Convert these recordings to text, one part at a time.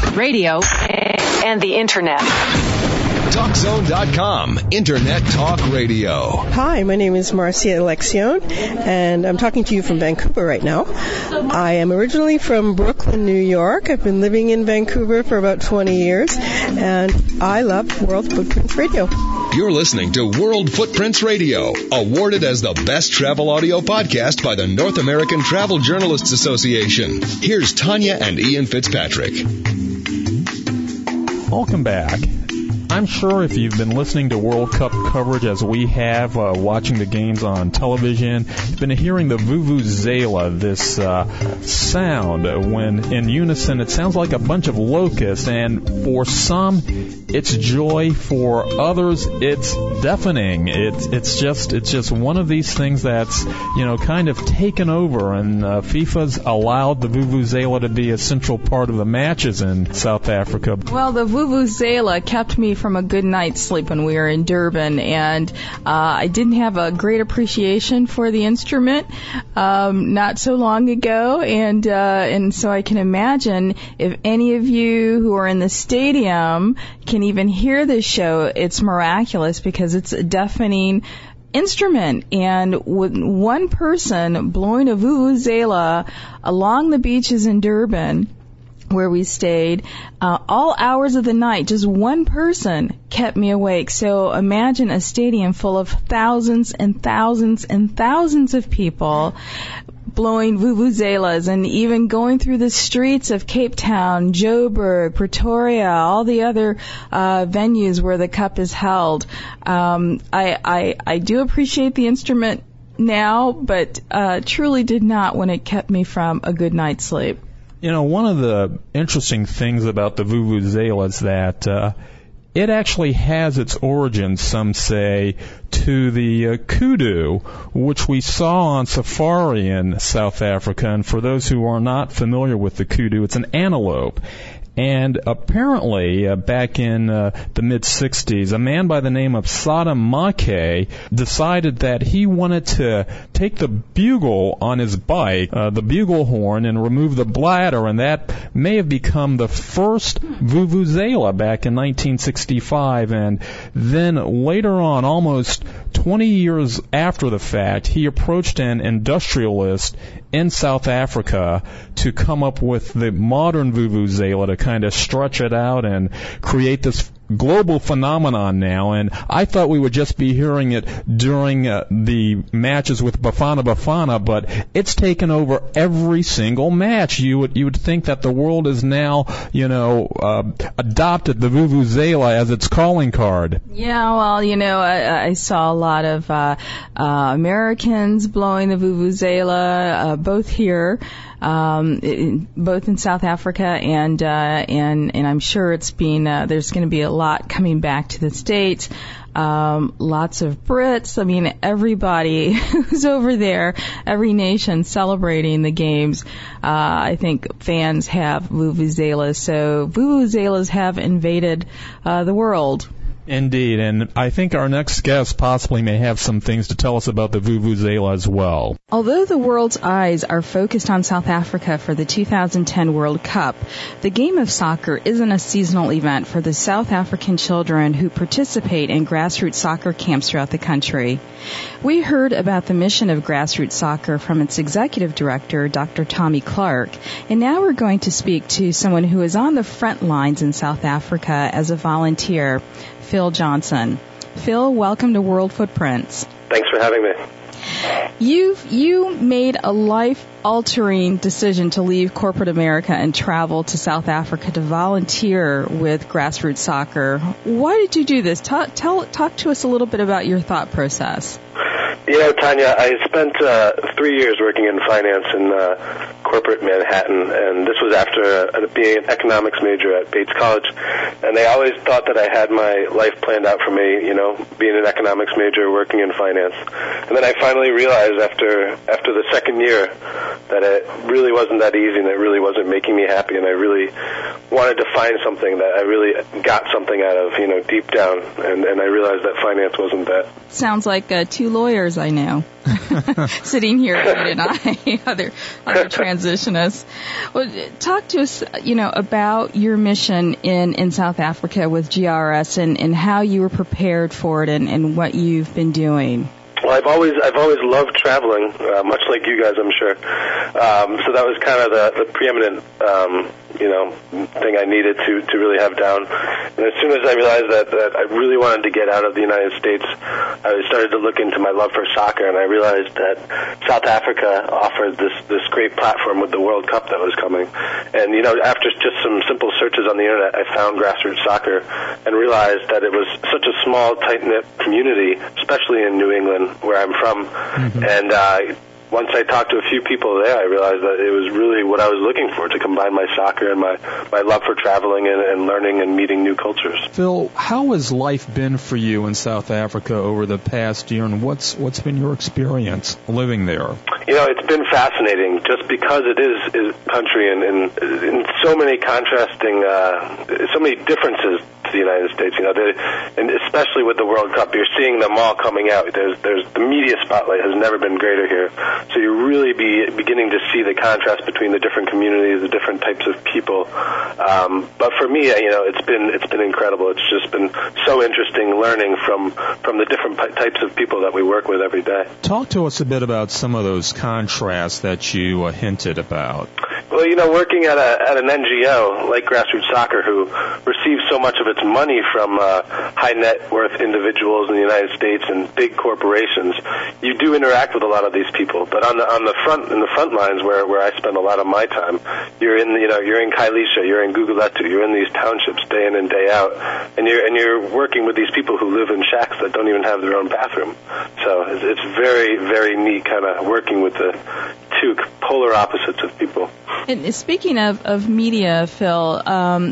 radio, and the Internet. TalkZone.com, Internet Talk Radio. Hi, my name is Marcia Alexion, and I'm talking to you from Vancouver right now. I am originally from Brooklyn, New York. I've been living in Vancouver for about 20 years, and I love World Footprints Radio. You're listening to World Footprints Radio, awarded as the best travel audio podcast by the North American Travel Journalists Association. Here's Tanya and Ian Fitzpatrick. Welcome back. I'm sure if you've been listening to World Cup coverage as we have, watching the games on television, you've been hearing the vuvuzela, this sound when in unison it sounds like a bunch of locusts, and for some it's joy, for others it's deafening. It's just one of these things that's, kind of taken over, and FIFA's allowed the vuvuzela to be a central part of the matches in South Africa. Well, the vuvuzela kept me from a good night's sleep when we were in Durban, and I didn't have a great appreciation for the instrument not so long ago, and so I can imagine if any of you who are in the stadium can even hear this show, it's miraculous because it's a deafening instrument, and with one person blowing a vuvuzela along the beaches in Durban where we stayed, all hours of the night, just one person kept me awake. So imagine a stadium full of thousands and thousands and thousands of people blowing vuvuzelas, and even going through the streets of Cape Town, Joburg, Pretoria, all the other venues where the Cup is held. I do appreciate the instrument now, but truly did not when it kept me from a good night's sleep. One of the interesting things about the vuvuzela is that it actually has its origins, some say, to the kudu, which we saw on safari in South Africa. And for those who are not familiar with the kudu, it's an antelope. And apparently, back in the mid-'60s, a man by the name of Sada Make decided that he wanted to take the bugle on his bike, the bugle horn, and remove the bladder, and that may have become the first vuvuzela back in 1965. And then later on, almost 20 years after the fact, he approached an industrialist in South Africa to come up with the modern vuvuzela to kind of stretch it out and create this global phenomenon now. And I thought we would just be hearing it during the matches with Bafana Bafana, but it's taken over every single match. You would think that the world is now, adopted the vuvuzela as its calling card. Yeah, well, I saw a lot of Americans blowing the vuvuzela, both here, both in South Africa, and I'm sure it's been there's going to be a lot coming back to the States. Lots of Brits. I mean, everybody who's over there, every nation celebrating the games. I think fans have vuvuzelas, so vuvuzelas have invaded the world. Indeed, and I think our next guest possibly may have some things to tell us about the vuvuzela as well. Although the world's eyes are focused on South Africa for the 2010 World Cup, the game of soccer isn't a seasonal event for the South African children who participate in grassroots soccer camps throughout the country. We heard about the mission of grassroots soccer from its executive director, Dr. Tommy Clark, and now we're going to speak to someone who is on the front lines in South Africa as a volunteer, Phil Johnson. Phil, welcome to World Footprints. Thanks for having me. You made a life-altering decision to leave corporate America and travel to South Africa to volunteer with grassroots soccer. Why did you do this? Talk to us a little bit about your thought process. Tanya, I spent 3 years working in finance in corporate Manhattan, and this was after being an economics major at Bates College. And they always thought that I had my life planned out for me, being an economics major, working in finance. And then I finally realized after the second year that it really wasn't that easy, and it really wasn't making me happy, and I really wanted to find something that I really got something out of, deep down, and I realized that finance wasn't that. Sounds like two lawyers I know sitting here, Reed and I, other transitionists. Well, talk to us, about your mission in South Africa with GRS and how you were prepared for it and what you've been doing. Well, I've always loved traveling, much like you guys, I'm sure. So that was kind of the preeminent, thing I needed to really have down. And as soon as I realized that I really wanted to get out of the United States, I started to look into my love for soccer, and I realized that South Africa offered this great platform with the World Cup that was coming. And, after just some simple searches on the internet, I found grassroots soccer and realized that it was such a small, tight-knit community, especially in New England, where I'm from. Mm-hmm. And once I talked to a few people there, I realized that it was really what I was looking for, to combine my soccer and my love for traveling and learning and meeting new cultures. Phil, how has life been for you in South Africa over the past year, and what's been your experience living there? It's been fascinating just because it is country and in so many contrasting, so many differences to the United States. And especially with the World Cup, you're seeing them all coming out. There's the media spotlight has never been greater here. So you're really beginning to see the contrast between the different communities, the different types of people. But for me, it's been incredible. It's just been so interesting learning from the different types of people that we work with every day. Talk to us a bit about some of those contrasts that you hinted about. Well, working at an NGO like Grassroots Soccer, who receives so much of its money from high net worth individuals in the United States and big corporations, you do interact with a lot of these people. But in the front lines where I spend a lot of my time, you're in Khayelitsha, you're in Gugulethu, you're in these townships day in and day out, and you're working with these people who live in shacks that don't even have their own bathroom. So it's very, very neat kind of working with the two polar opposites of people. And speaking of media, Phil,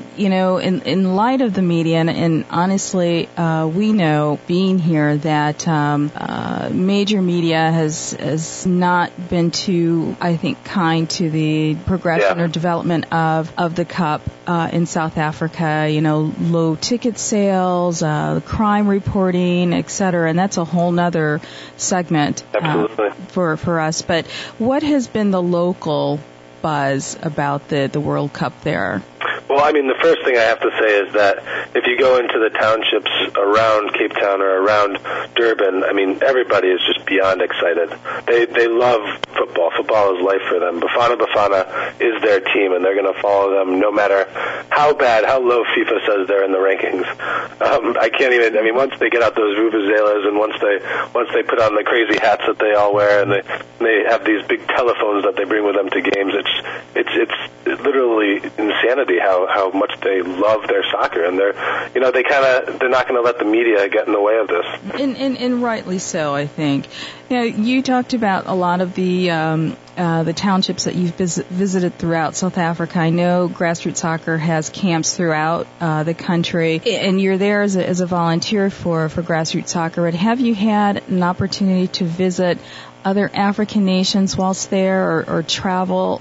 in light of the media, and honestly, we know, being here, that major media has not been too, I think, kind to the progression or development of the Cup in South Africa. Low ticket sales, crime reporting, et cetera, and that's a whole nother segment for us. But what has been the local buzz about the World Cup there? Well, the first thing I have to say is that if you go into the townships around Cape Town or around Durban, everybody is just beyond excited. They love football. Football is life for them. Bafana is their team, and they're going to follow them no matter how low FIFA says they're in the rankings. I can't even. Once they get out those vuvuzelas, and once they put on the crazy hats that they all wear, and they have these big telephones that they bring with them to games, it's literally insanity how much they love their soccer, and they're not going to let the media get in the way of this. And rightly so, I think. You talked about a lot of the townships that you've visited throughout South Africa. I know Grassroots Soccer has camps throughout the country, and you're there as a volunteer for Grassroots Soccer. But have you had an opportunity to visit other African nations whilst there, or travel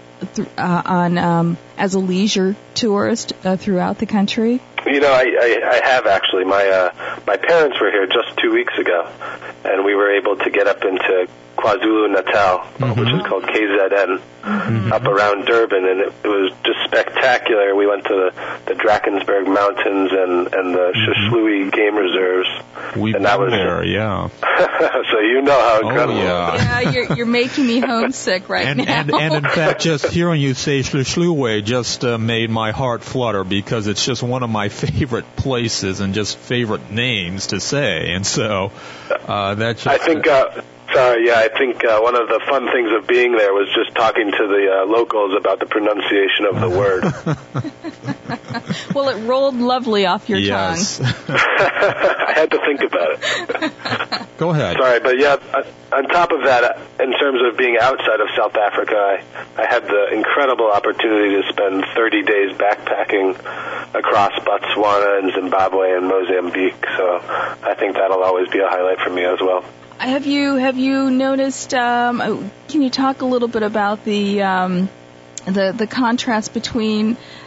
as a leisure tourist throughout the country? I have actually. My parents were here just 2 weeks ago, and we were able to get up into KwaZulu-Natal, which is called KZN, up around Durban, and it was just spectacular. We went to the Drakensberg Mountains and the Shishlui Game Reserves. We've been there, yeah. So you know how incredible it is. Yeah, you're making me homesick right now. And in fact, just hearing you say Shishlui just made my heart flutter, because it's just one of my favorite places and just favorite names to say. And so that's just... I think one of the fun things of being there was just talking to the locals about the pronunciation of the word. Well, it rolled lovely off your tongue. I had to think about it. Go ahead. Sorry, but on top of that, in terms of being outside of South Africa, I had the incredible opportunity to spend 30 days backpacking across Botswana and Zimbabwe and Mozambique, so I think that'll always be a highlight for me as well. Have you noticed? Can you talk a little bit about the contrast between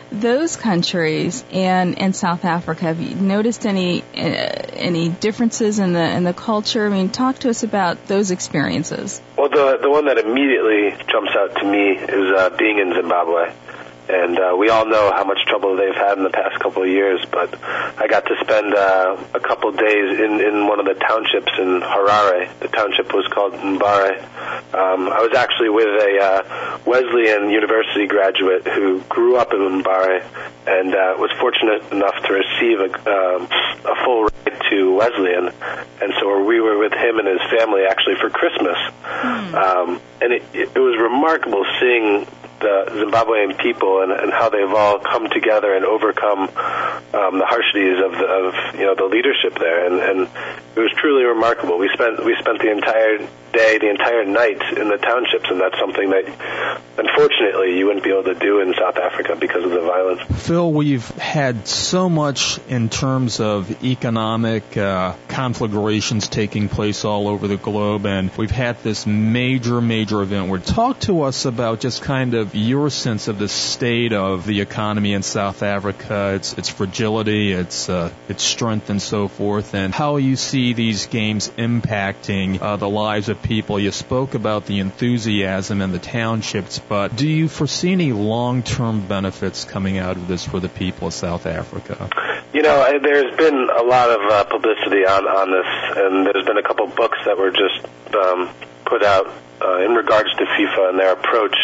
those countries and South Africa, have you noticed any differences in the culture? I mean, talk to us about those experiences. Well, the one that immediately jumps out to me is being in Zimbabwe. And we all know how much trouble they've had in the past couple of years, but I got to spend a couple of days in one of the townships in Harare. The township was called Mbare. I was actually with a Wesleyan University graduate who grew up in Mbare and was fortunate enough to receive a full ride to Wesleyan. And so we were with him and his family actually for Christmas. And it was remarkable seeing the Zimbabwean people and how they've all come together and overcome the harshness of the leadership there, and it was truly remarkable. We spent the entire day, the entire night in the townships, and that's something that unfortunately you wouldn't be able to do in South Africa because of the violence. Phil, we've had so much in terms of economic conflagrations taking place all over the globe, and we've had this major event. Talk to us about just kind of your sense of the state of the economy in South Africa, its fragility, its strength, and so forth, and how you see these games impacting the lives of people. You spoke about the enthusiasm in the townships, but do you foresee any long-term benefits coming out of this for the people of South Africa? You know, there's been a lot of publicity on this, and there's been a couple books that were just put out in regards to FIFA and their approach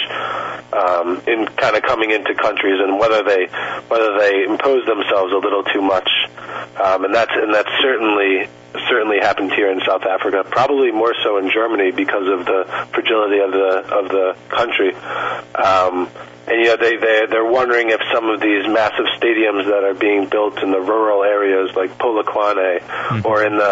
in kind of coming into countries and whether they impose themselves a little too much, and that's certainly happened here in South Africa, probably more so in Germany because of the fragility of the country. And they're wondering if some of these massive stadiums that are being built in the rural areas like Polokwane, or in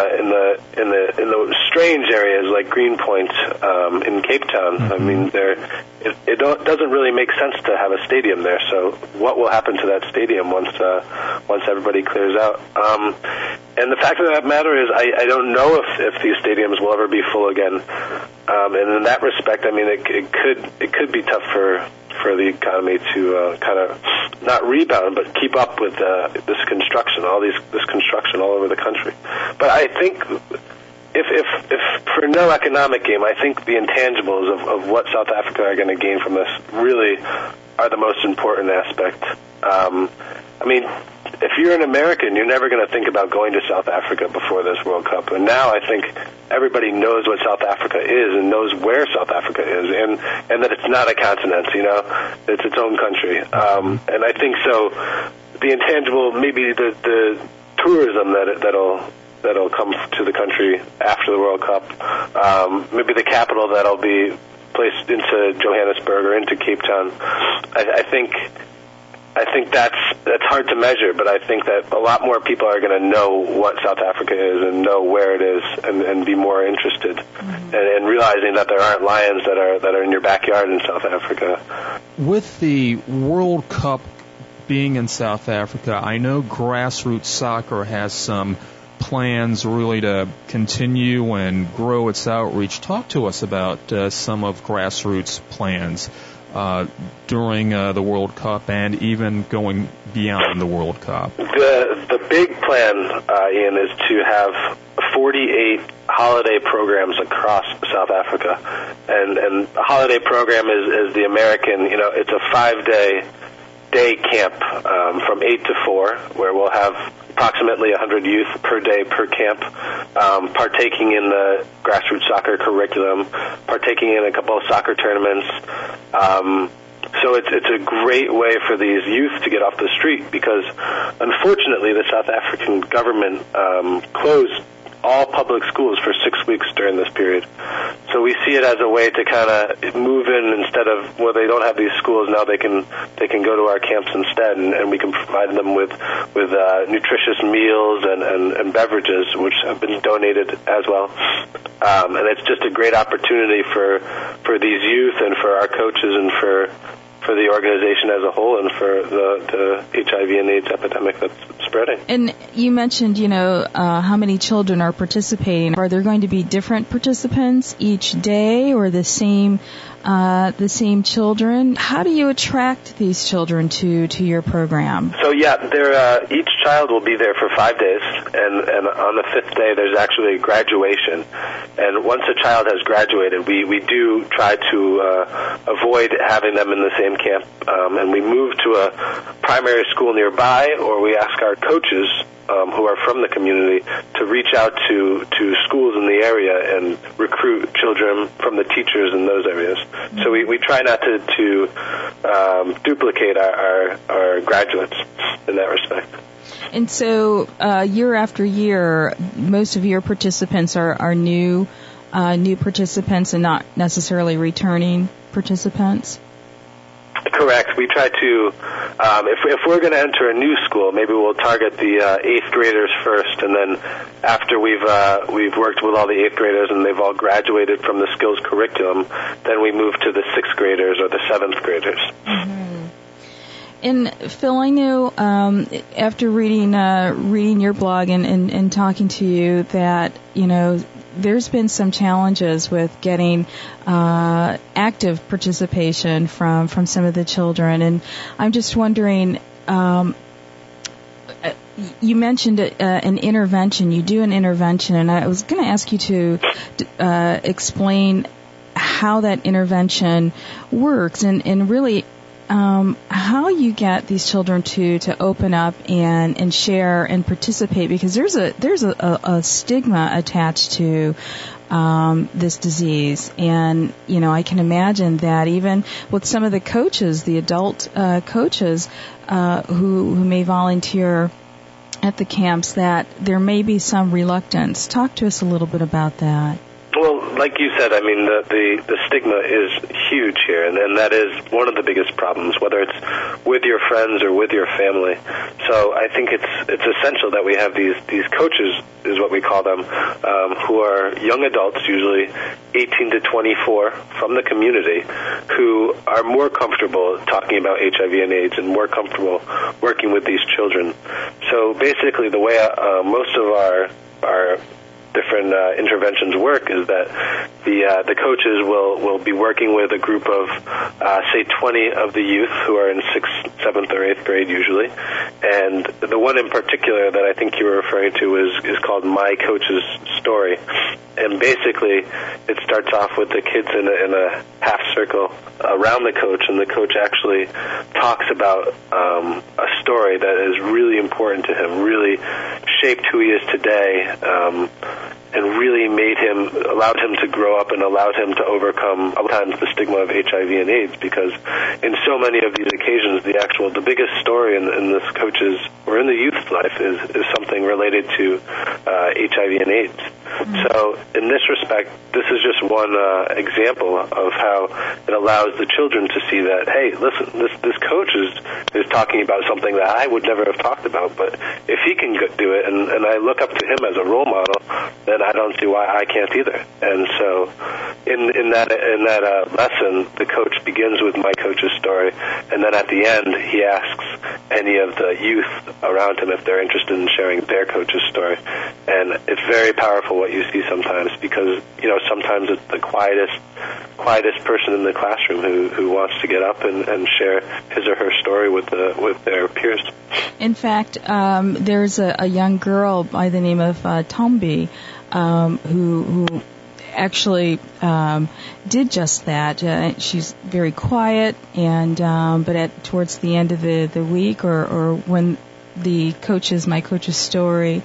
the strange areas like Greenpoint in Cape Town. I mean, it doesn't really make sense to have a stadium there. So what will happen to that stadium once everybody clears out? And the fact of that matter is, I don't know if these stadiums will ever be full again. And in that respect, I mean, it could be tough for the economy to kind of not rebound, but keep up with this construction all over the country. But I think if for no economic gain, I think the intangibles of what South Africa are going to gain from this really are the most important aspect. I mean, if you're an American, you're never going to think about going to South Africa before this World Cup. And now I think everybody knows what South Africa is and knows where South Africa is, and that it's not a continent, it's its own country. And I think so the intangible, maybe the tourism that'll come to the country after the World Cup, maybe the capital that'll be placed into Johannesburg or into Cape Town. I think that's hard to measure, but I think that a lot more people are going to know what South Africa is and know where it is and be more interested, and realizing that there aren't lions that are in your backyard in South Africa. With the World Cup being in South Africa, I know grassroots soccer has some plans really to continue and grow its outreach. Talk to us about some of grassroots plans during the World Cup and even going beyond the World Cup. The big plan, Ian, is to have 48 holiday programs across South Africa, and a holiday program is the American. It's a 5-day camp from 8 to 4, where we'll have approximately 100 youth per day per camp, partaking in the grassroots soccer curriculum, partaking in a couple of soccer tournaments. So it's a great way for these youth to get off the street, because unfortunately the South African government closed all public schools for 6 weeks during this period. So we see it as a way to kind of move in instead of, well, they don't have these schools, now they can go to our camps instead, and we can provide them with nutritious meals and beverages, which have been donated as well. And it's just a great opportunity for these youth and for our coaches and for the organization as a whole, and for the HIV and AIDS epidemic that's spreading. And you mentioned, how many children are participating. Are there going to be different participants each day, or the same the same children. How do you attract these children to your program? So each child will be there for 5 days, and on the 5th day there's actually a graduation. And once a child has graduated, we do try to avoid having them in the same camp, and we move to a primary school nearby, or we ask our coaches who are from the community to reach out to schools in the area and recruit children from the teachers in those areas. So we try not to duplicate our graduates in that respect. And so year after year, most of your participants are new participants and not necessarily returning participants? Correct. We try to, if we're going to enter a new school, maybe we'll target the 8th graders first, and then after we've worked with all the 8th graders and they've all graduated from the skills curriculum, then we move to the 6th graders or the 7th graders. Mm-hmm. And Phil, I know after reading your blog and talking to you that there's been some challenges with getting active participation from some of the children, and I'm just wondering. You mentioned an intervention. You do an intervention, and I was going to ask you to explain how that intervention works, and really. How you get these children to open up and share and participate, because there's a stigma attached to this disease, and I can imagine that even with some of the coaches, the adult coaches who may volunteer at the camps, that there may be some reluctance. Talk to us a little bit about that. Well, like you said, I mean, the stigma is huge here, and that is one of the biggest problems, whether it's with your friends or with your family. So I think it's essential that we have these coaches, is what we call them, who are young adults, usually 18 to 24, from the community, who are more comfortable talking about HIV and AIDS and more comfortable working with these children. So basically, the way most of our different interventions work is that the coaches will be working with a group of say 20 of the youth who are in 6th, 7th, or 8th grade usually, and the one in particular that I think you were referring to is called My Coach's Story, and basically it starts off with the kids in a half circle around the coach, and the coach actually talks about a story that is really important to him, really shaped who he is today, and really allowed him to grow up and allowed him to overcome sometimes the stigma of HIV and AIDS, because in so many of these occasions, the biggest story in this coach's or in the youth's life is something related to HIV and AIDS. Mm-hmm. So in this respect, this is just one example of how it allows the children to see that, hey, listen, this coach is talking about something that I would never have talked about, but if he can do it, and I look up to him as a role model, then I don't see why I can't either. And so in that lesson, the coach begins with My Coach's Story, and then at the end, he asks any of the youth around him if they're interested in sharing their coach's story. And it's very powerful what you see sometimes, because sometimes it's the quietest person in the classroom who wants to get up and share his or her story with their peers. In fact, there's a young girl by the name of Tombi who actually did just that. She's very quiet, and but towards the end of the week, or when the My Coach's Story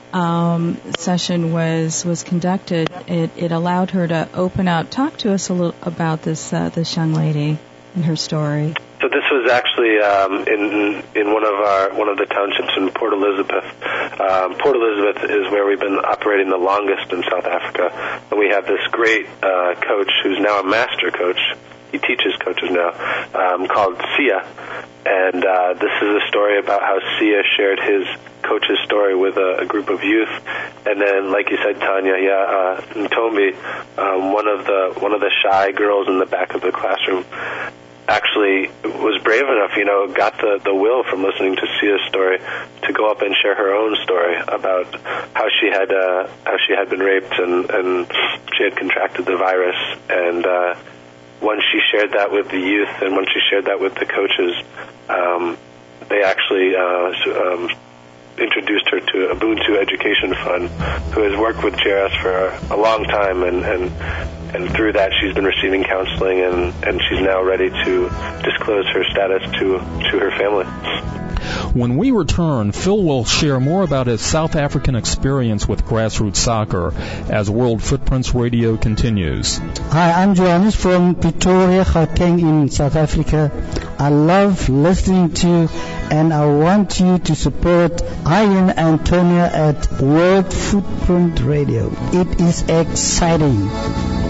session was conducted, it allowed her to open up. Talk to us a little about this young lady and her story. So this was actually in one of the townships in Port Elizabeth. Port Elizabeth is where we've been operating the longest in South Africa, and we have this great coach who's now a master coach. He teaches coaches now, called Sia, and this is a story about how Sia shared his coach's story with a group of youth, and then, like you said, Tanya, Ntombi, one of the shy girls in the back of the classroom, actually was brave enough, got the will from listening to Sia's story to go up and share her own story about how she had been raped and she had contracted the virus, and once she shared that with the youth and once she shared that with the coaches, they actually introduced her to Ubuntu Education Fund, who has worked with JRS for a long time, and through that she's been receiving counseling, and she's now ready to disclose her status to her family. When we return, Phil will share more about his South African experience with grassroots soccer as World Footprints Radio continues. Hi, I'm Johannes from Pretoria, Gauteng in South Africa. I love listening to and I want you to support Ian Antonia at World Footprint Radio. It is exciting.